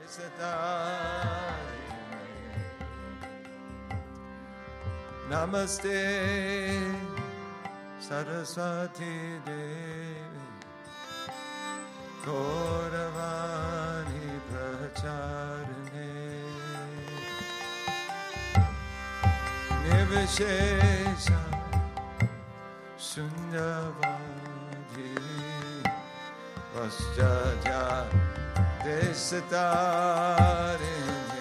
Namaste Saraswati Devi Gauravani Pracharane Nivishesha Sunyavadi Vasjadya Desatare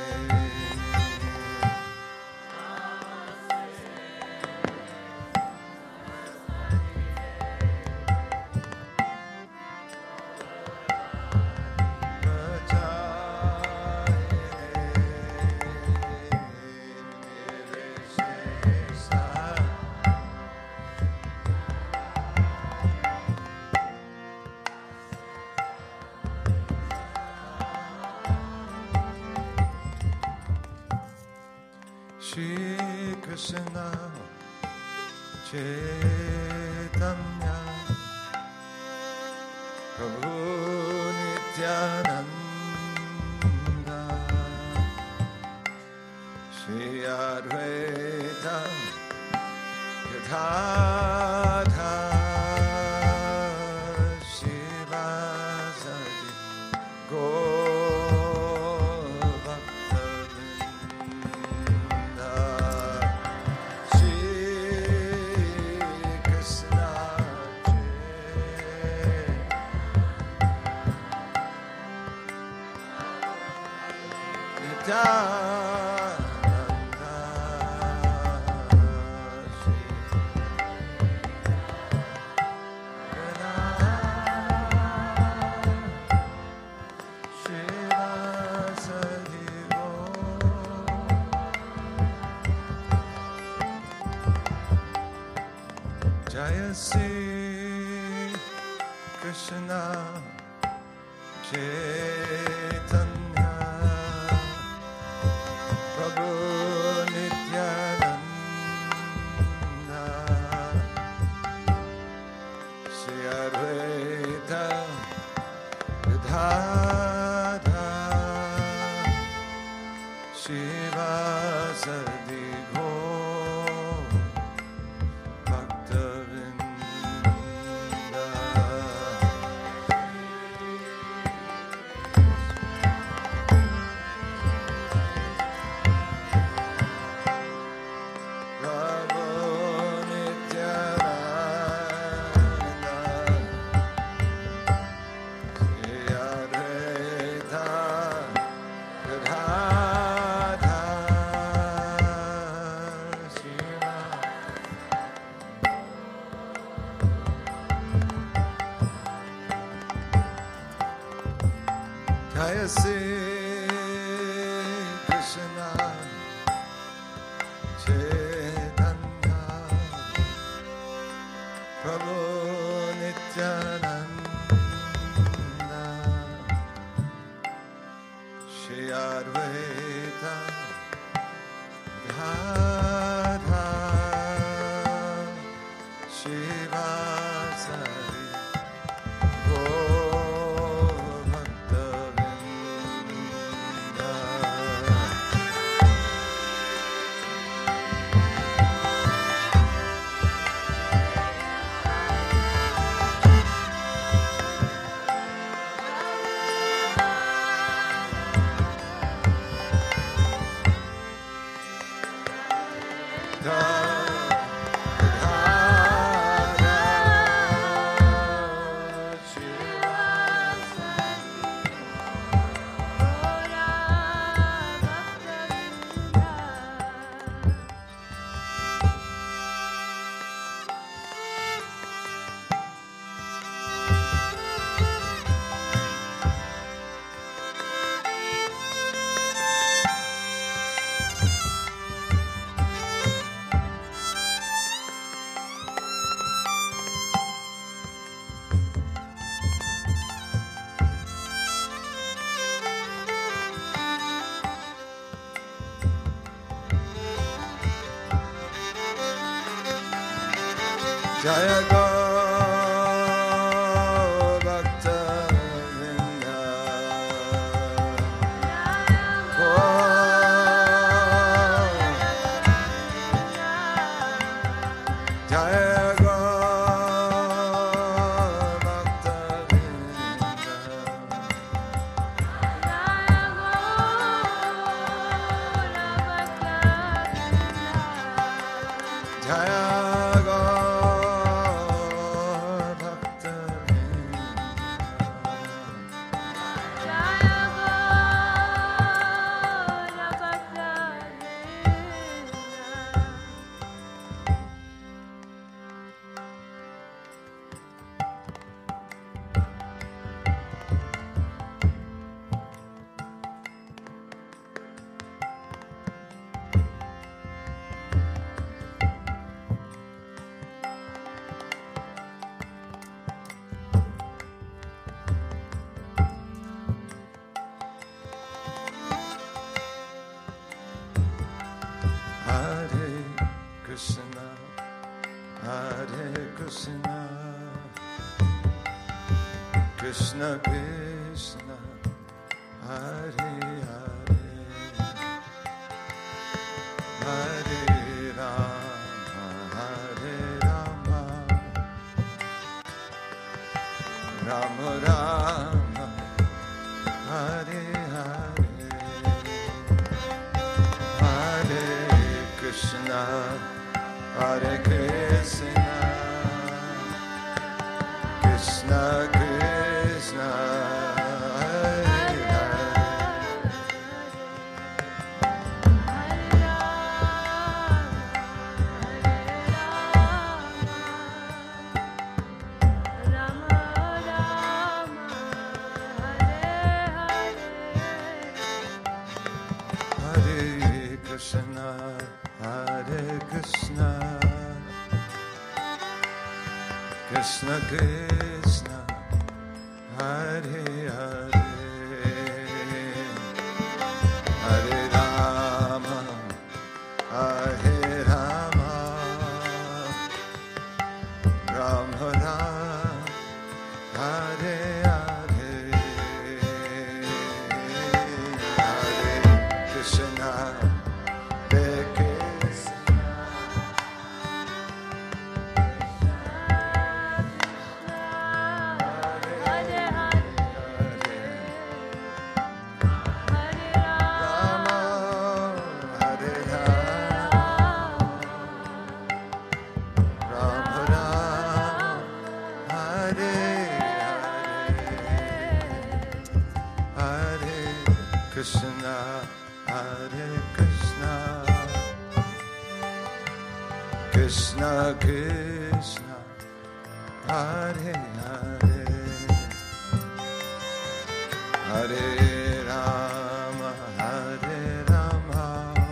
Krishna Chaitanya Prabhu Nityananda Shri Advaita Gadadhara Shivasati Jaya Sri Krishna Chaitanya Prabhu Nityananda Shri Advaita Gadadhara Shivasati Jaya Sri Krishna Chaitanya Prabhu Nityananda Shri Advaita Gadadhara Shivasati Jaya Gaur Bhakta Vrinda Krishna, Hare Krishna, Krishna Krishna, Hare Hare, Hare Rama, Hare Rama, Rama Rama, Hare Hare, Hare Krishna, Hare Krishna, Krishna Krishna, Hare Krishna, Hare Krishna, Krishna Krishna, Hare Hare, Hare Rama, Hare Rama, Rama Rama, Hare Hare, Hare Krishna, Hare Krishna, Rama, Hare Rama, Rama Rama, Hare Hare, Hare Krishna, Hare Krishna, Krishna Krishna, Hare Hare, Hare Rama, Hare Rama,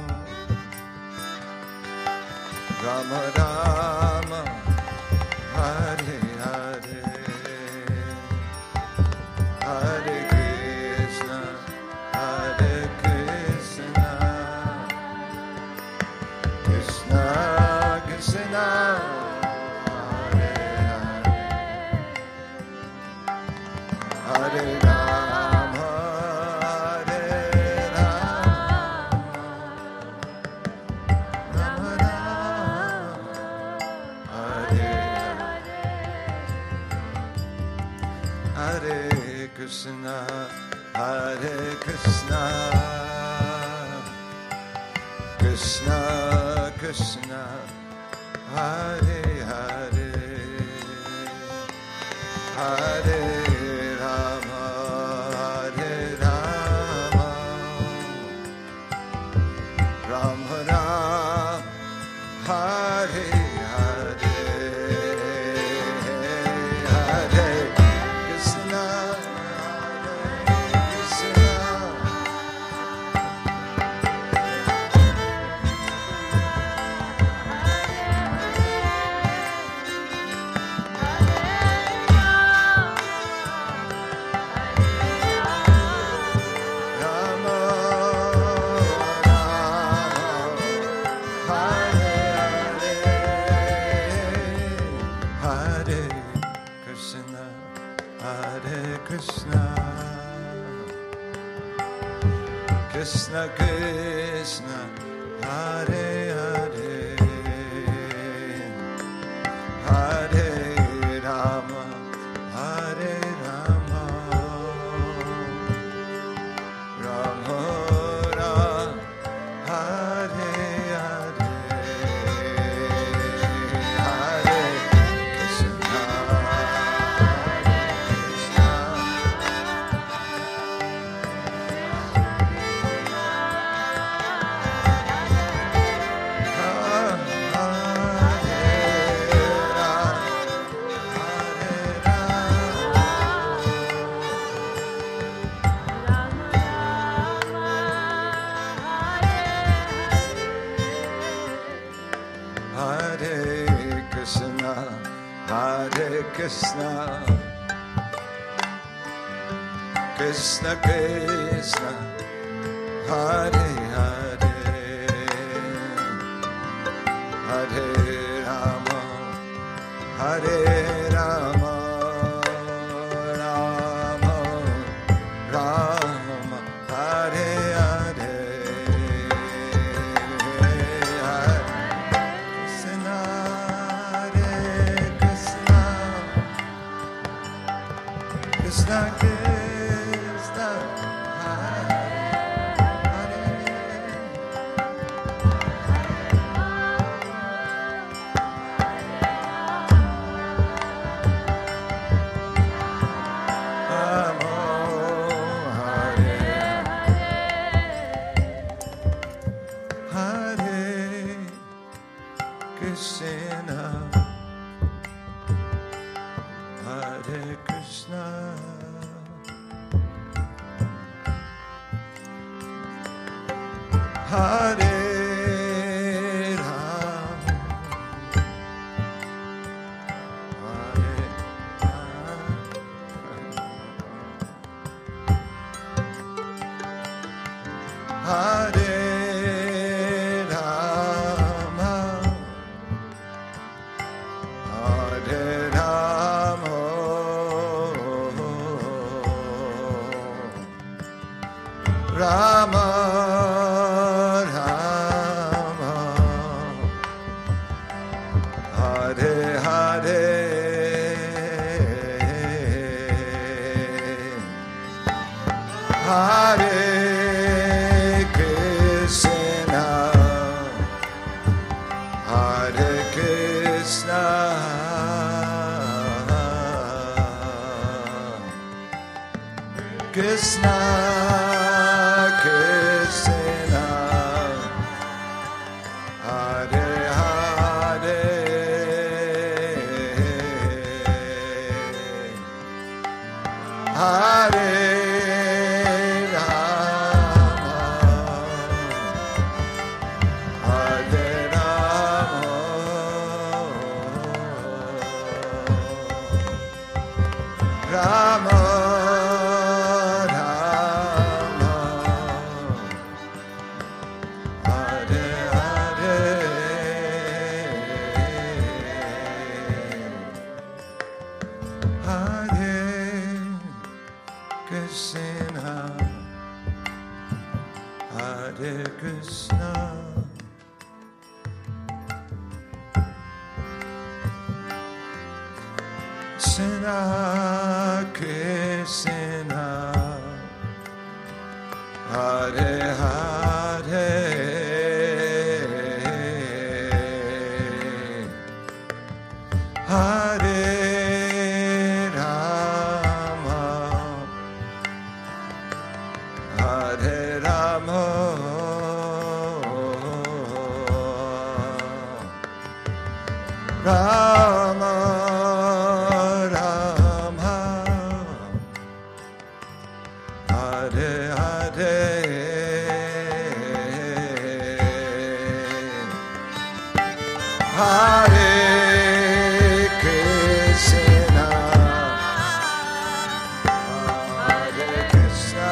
Rama Rama, Hare Hare, Hare Krishna, Hare Krishna, Krishna Krishna, Hare Hare, Hare Rama, Hare Rama, Rama Rama, Hare Hare, Hare Krishna, Hare Krishna, Krishna Krishna, Hare Hare, Hare Rama, Hare Rama, Rama Rama, Hare Hare, Hare Krishna, Hare Krishna, Rama Rama, Hare Hare, Hare Krishna, Hare Krishna, Krishna Krishna, Hare Hare, Hare Rama, Hare Rama, Rama Rama, Hare Hare, Hare Krishna, Krishna, Hare Krishna, Krishna Krishna, Hare Hare, Hare Hare Rama, Rama, Hare Hare, Hare Krishna, Hare Krishna, Krishna Krishna, Hare Hare, Hare Rama, Hare Rama, Rama Hare Krishna, Krishna Krishna, Hare Hare, Hare Rama, Hare Rama, Rama Rama, Hare Hare, Hare Krishna, Hare Krishna,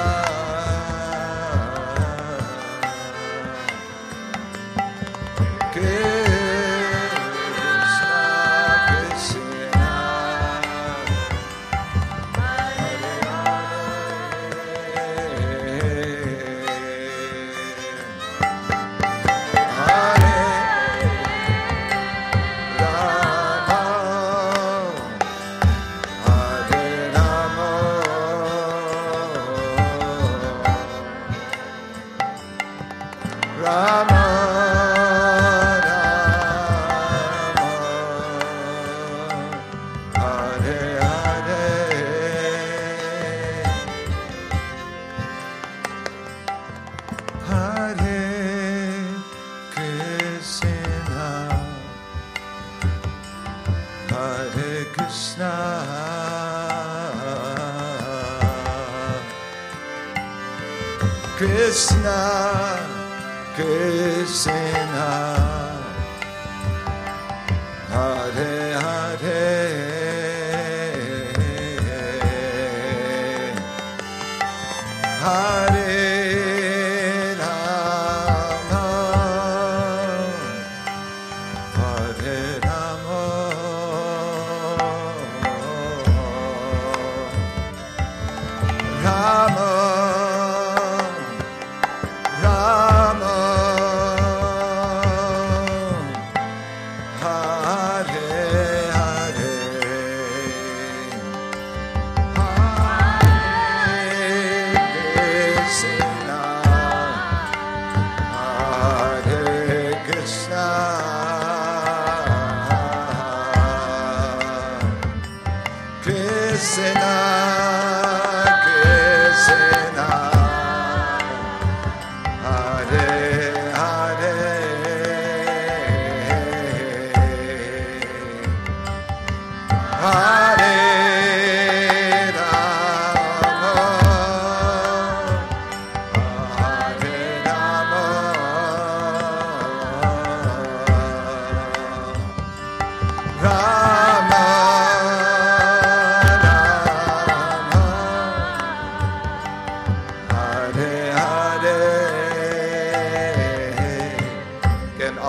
Krishna Krishna, Hare Hare, Rama Hare Hare, Hare Krishna, Hare Krishna, Krishna Krishna, Hare Hare, Hare Rama, Hare Rama, Rama Hare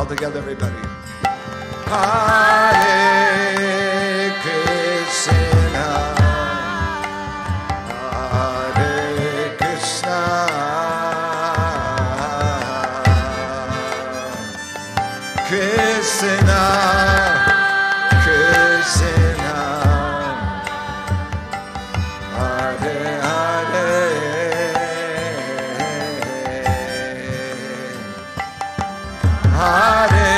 All together, everybody. Hare Krishna, Hare Krishna, Krishna, Krishna, Hare Hare, Hare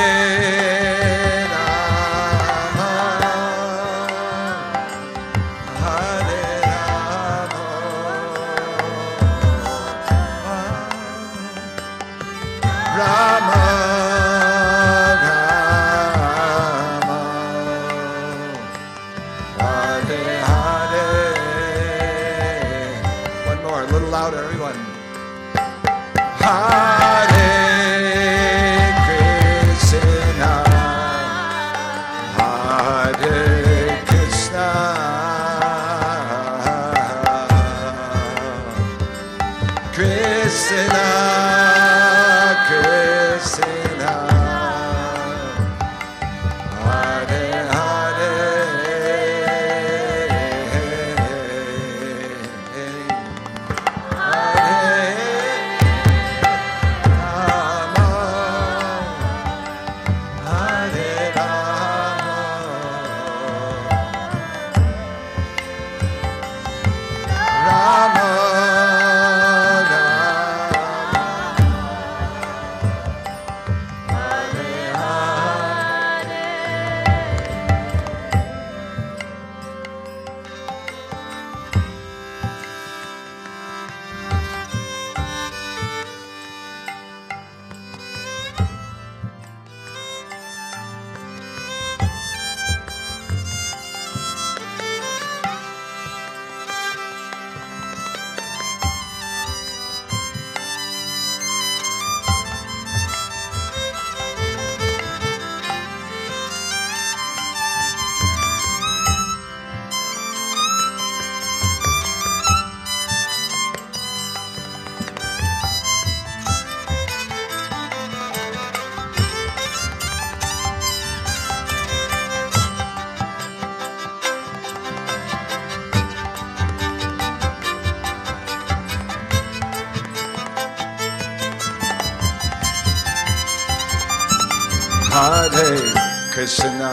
Hare Krishna,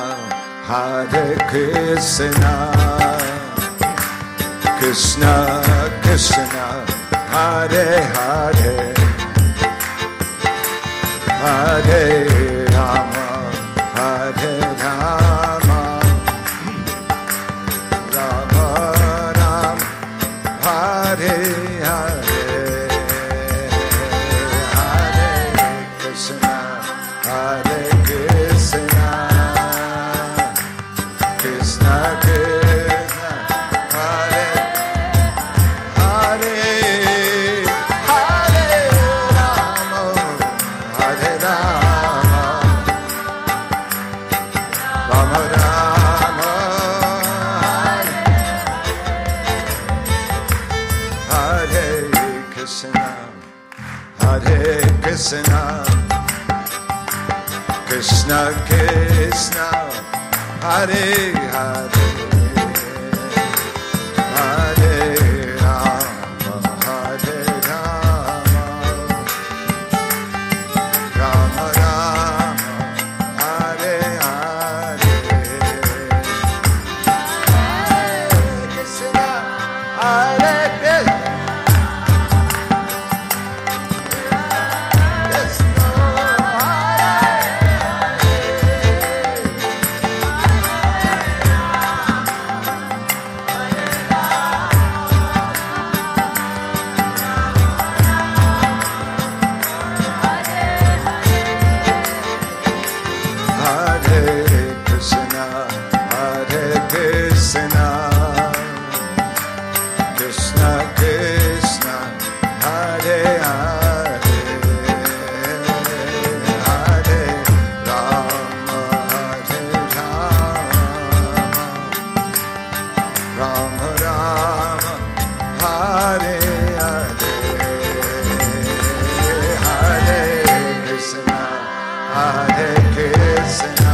Hare Krishna, Krishna Krishna, Hare Hare, Hare Rama, Hare Rama, Rama Rama, Hare Hare, Hare Krishna, Hare Krishna, Krishna Krishna, Hare Hare, Hare Rama, Hare Rama, Rama Rama, Hare Krishna, Hare Krishna, Krishna Krishna, Hare Hare, Hare Rama, Hare Rama, Rama Rama, Hare Hare, Hare Krishna, Hare Krishna. Hare Krishna,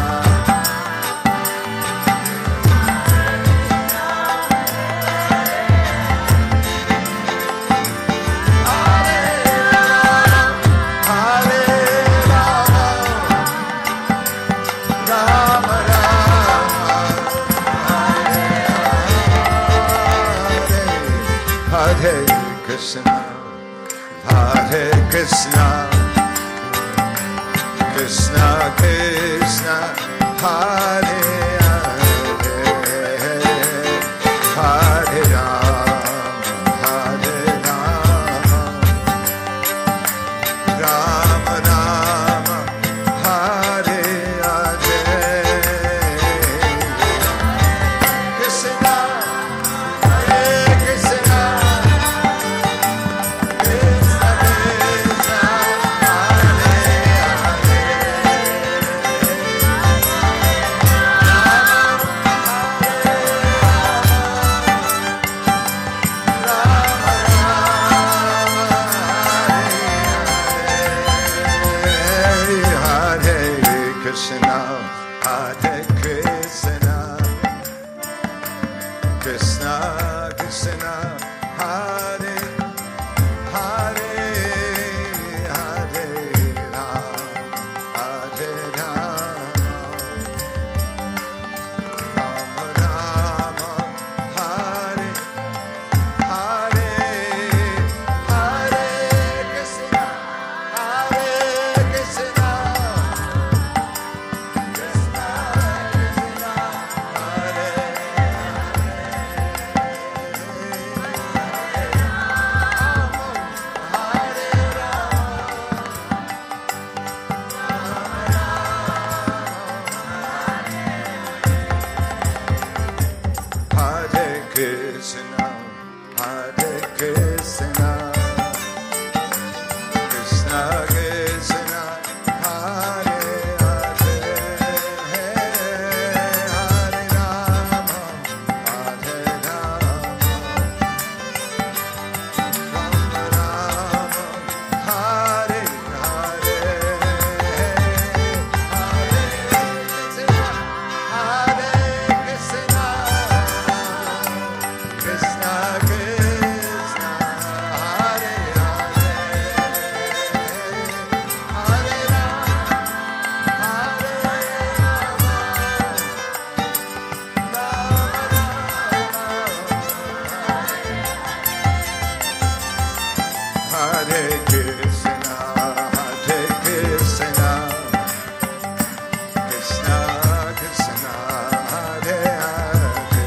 Hare Krishna, Hare Krishna, Krishna Krishna, Hare Hare, Hare Rama, Rama Rama, Hare Hare, Krishna, Hare Krishna. Krishna, Hare Krishna, Krishna Krishna, Hare Hare, Hare Rama, Hare Rama, Rama Rama, Hare Hare, Hare Krishna, Hare Krishna. Krishna, Hare Krishna, Krishna Krishna, Hare Hare, Hare Rama, Hare Rama, Rama Rama, Hare Hare, Hare Krishna, Hare Krishna. Krishna Krishna, Hare Hare, Hare Rama, Hare Rama, Hare Krishna, Hare Krishna, Krishna Krishna, Hare Hare.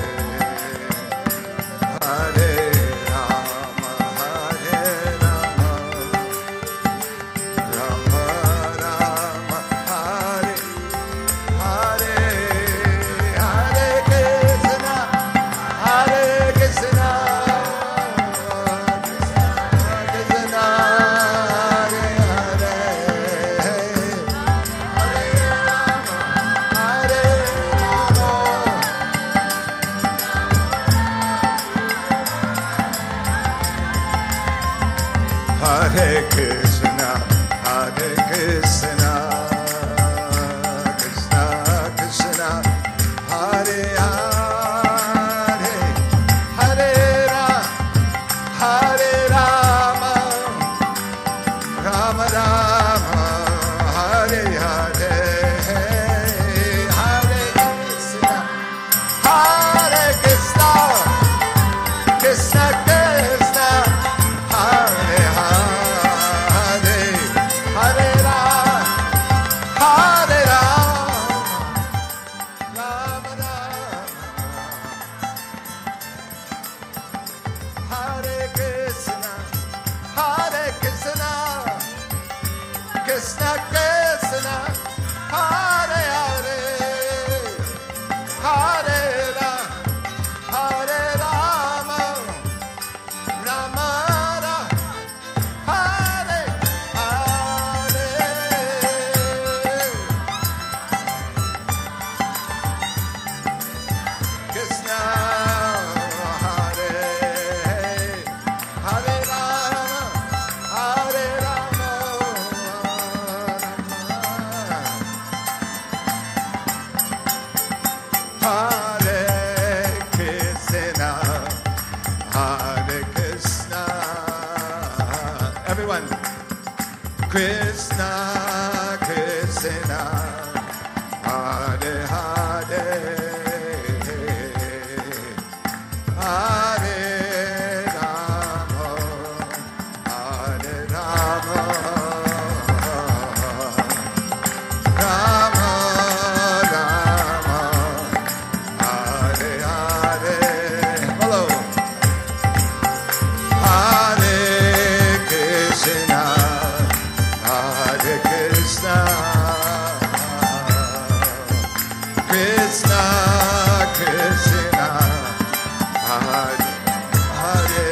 Hare Rama, Hare Rama, Rama Rama, Hare Hare, Hare Krishna, Hare Krishna, Krishna Krishna, Hare Hare, Hare Rama, Hare Rama. Hare Krishna, Hare Krishna, Krishna Krishna, Hare Hare, Hare Rama, Rama Rama, Hare Hare, Hare Krishna, Hare Krishna, Krishna Krishna, Hare Hare, Hare Rama, Hare Rama, Rama Rama, Hare Krishna, Hare Krishna, Krishna Krishna, Hare Hare, Hare Rama, Hare Rama, Rama Rama, Hare Hare. Krishna, Hare Hare Rama, Hare Rama, Krishna, Krishna, Hare Hare, Hare Rama, Hare Rama, Rama Rama, Hare Hare. Hello. Hare Krishna, Hare Krishna, Krishna Krishna, Hare Hare,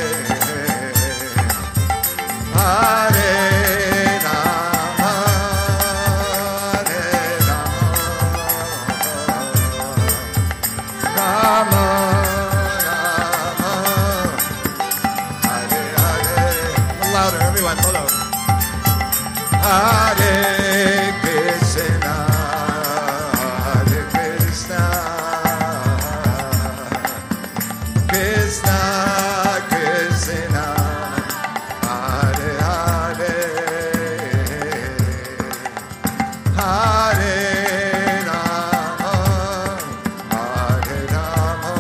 Hare Rama, Hare Rama, Rama Rama, Hare Hare. Louder, everyone, follow. Hare Krishna, Hare Krishna, Krishna Krishna, Hare Hare, Hare Rama, Hare Rama,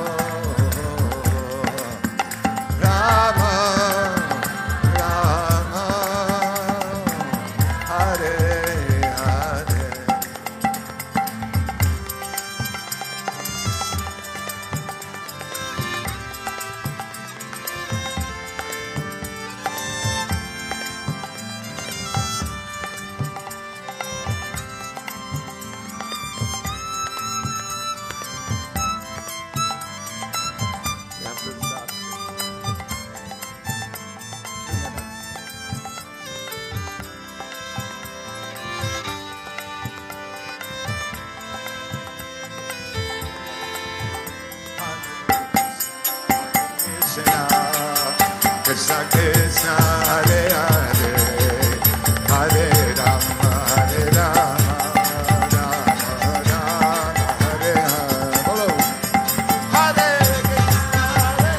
Rama Rama, Hare Hare. You have to stop. 2 minutes. Krishna Krishna, Hare Hare, Hare Rama, Hare Rama, Rama Rama, Hare Hare. Follow. Hare Krishna, Hare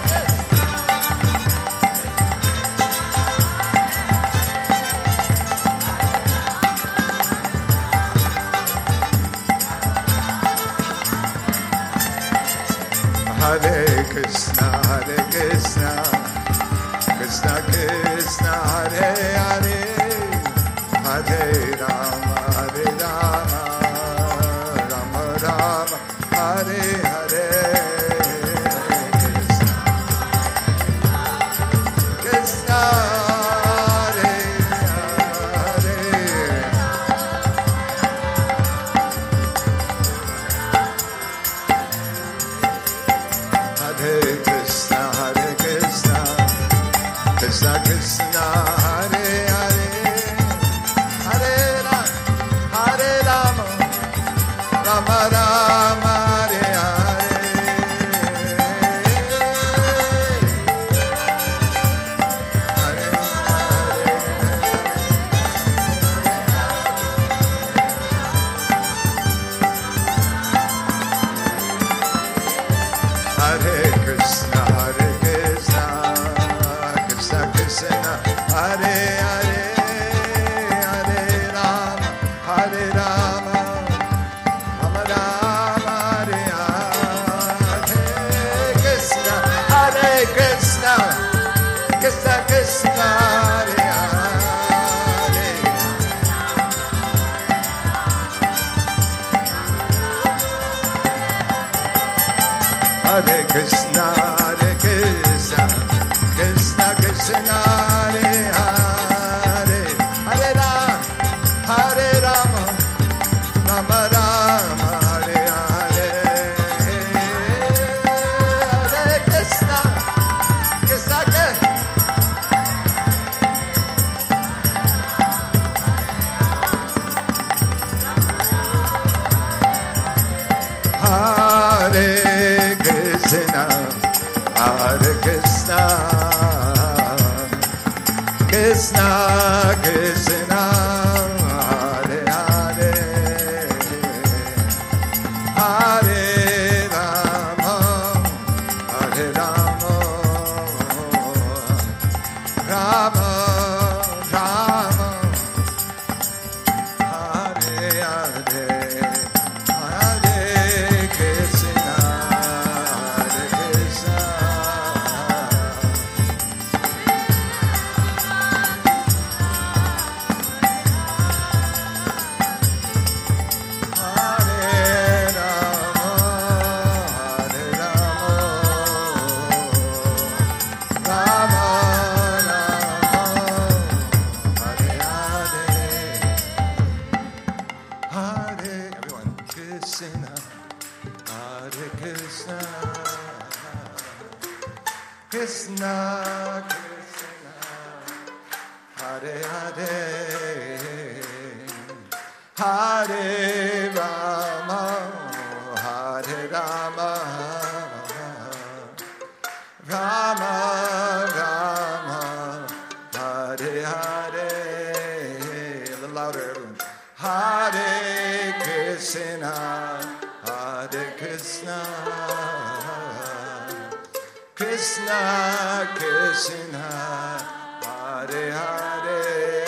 Hare Krishna, Hare Krishna, Krishna Krishna, Hare Hare, Hare Rama, Hare Rama, Rama Rama, Hare Hare. Krishna, Hare Hare, Hare Krishna, Hare Krishna, Krishna Krishna, Hare Hare, Hare Rama, Hare Rama, Rama Rama, Hare Hare, Hare Hare Krishna, Hare Krishna, Krishna Krishna, Hare Hare, Hare Rama, Hare Rama, Rama Rama, Hare Hare, Krishna, Hare Krishna, Krishna Krishna, Hare Hare, Hare Krishna, Hare Krishna, Krishna Krishna, Hare Hare, Hare Rama, Hare Rama, Rama Rama, Hare Hare, Hare Krishna, Krishna Krishna. Hare Krishna, Hare Krishna, Krishna Krishna, Hare Hare, Hare Rama, Hare Rama, Rama Rama, Hare Hare, Hare Rama, Hare Rama, Rama Rama, Hare Hare. A little louder, everyone. Hare Krishna, Hare Krishna, Krishna Krishna, Hare Hare,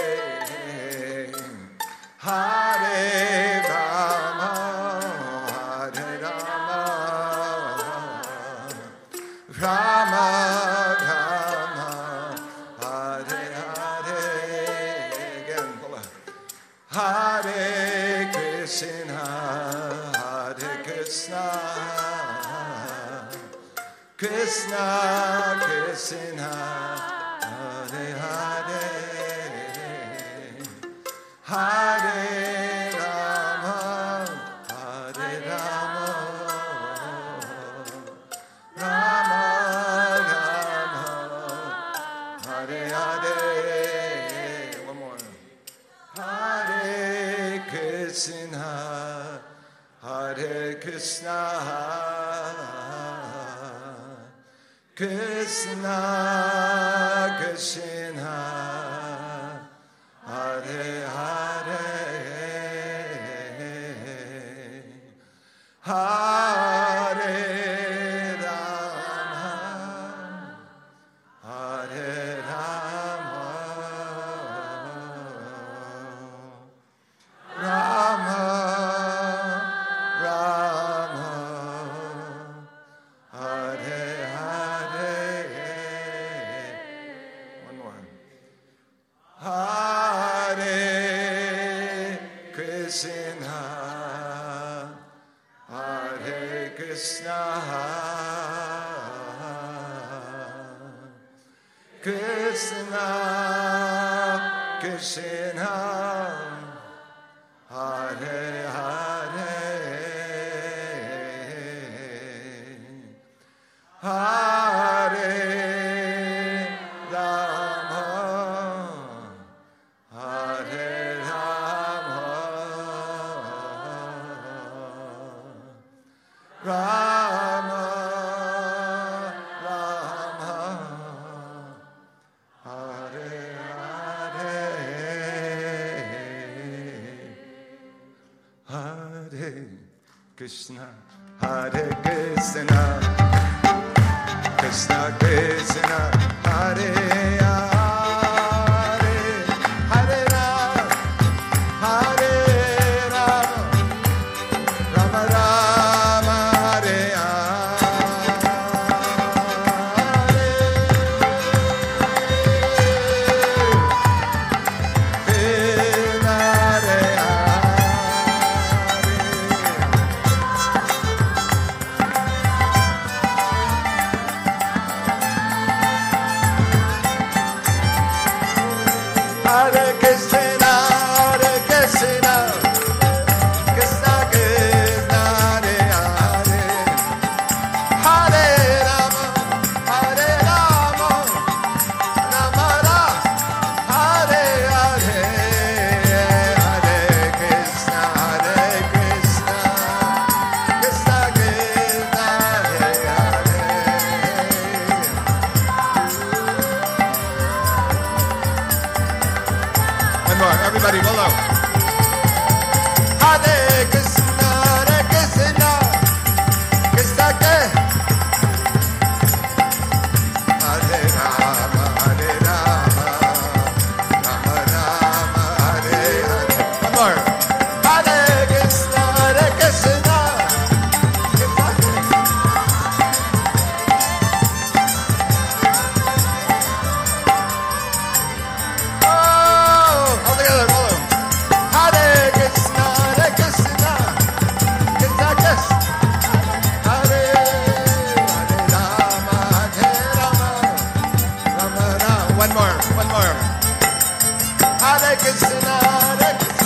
Hare Rama, Hare Rama, Rama Rama, Hare Hare. Again, Hare Krishna, Hare Krishna, Krishna Krishna, Hare Hare, Hare Rama, Hare Rama, Rama Rama, Hare Hare. One more. Hare Krishna, Hare Krishna, Krishna Krishna, Hare Hare, Hare Rama, Hare Rama, Rama Rama, Hare Hare. One more. Hare Krishna, Hare Krishna, Krishna Krishna, Hare Hare, Hare Rama, Hare Rama, Rama Rama, Hare Hare, Hare Krishna, Hare Krishna, Krishna Krishna, Hare Hare, Hare Rama, Hare Rama, Rama Rama, Hare Hare Krishna, Hare Krishna, Krishna Krishna, Hare Hare, Hare Rama, Hare Rama, Rama Rama, Hare Hare, Hare Krishna, Hare Krishna, Krishna Krishna, Hare Hare. One more, everybody, below. Hare Krishna, Hare Krishna, Krishna Krishna, Hare Rama, Hare Rama, Rama Rama, Hare Hare. One more. Hare Krishna, Hare Krishna, Krishna Krishna. Oh, all together, follow. Hare Krishna, Hare Krishna, Krishna Krishna, Hare Rama, Hare Rama, Rama Rama. One more, one more. Hare Krishna, Hare Krishna,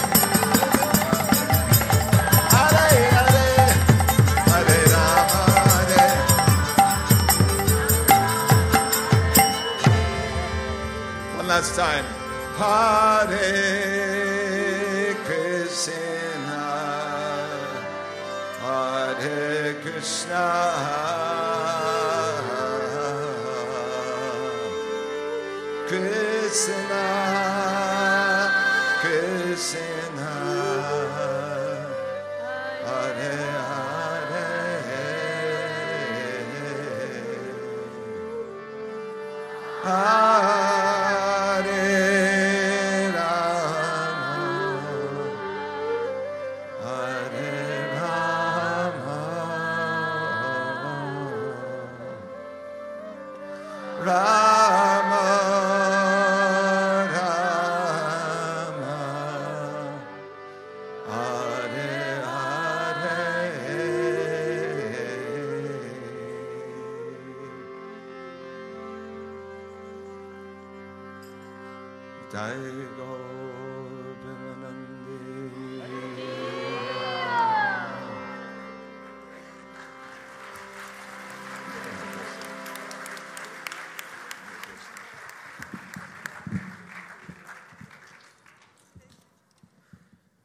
Hare Hare, Hare Rama, Hare. One last time. Hare Krishna, Hare Krishna, Krishna, Krishna, Hare Hare, Hare Rama, Rama, Hare Hare. Jai Gaur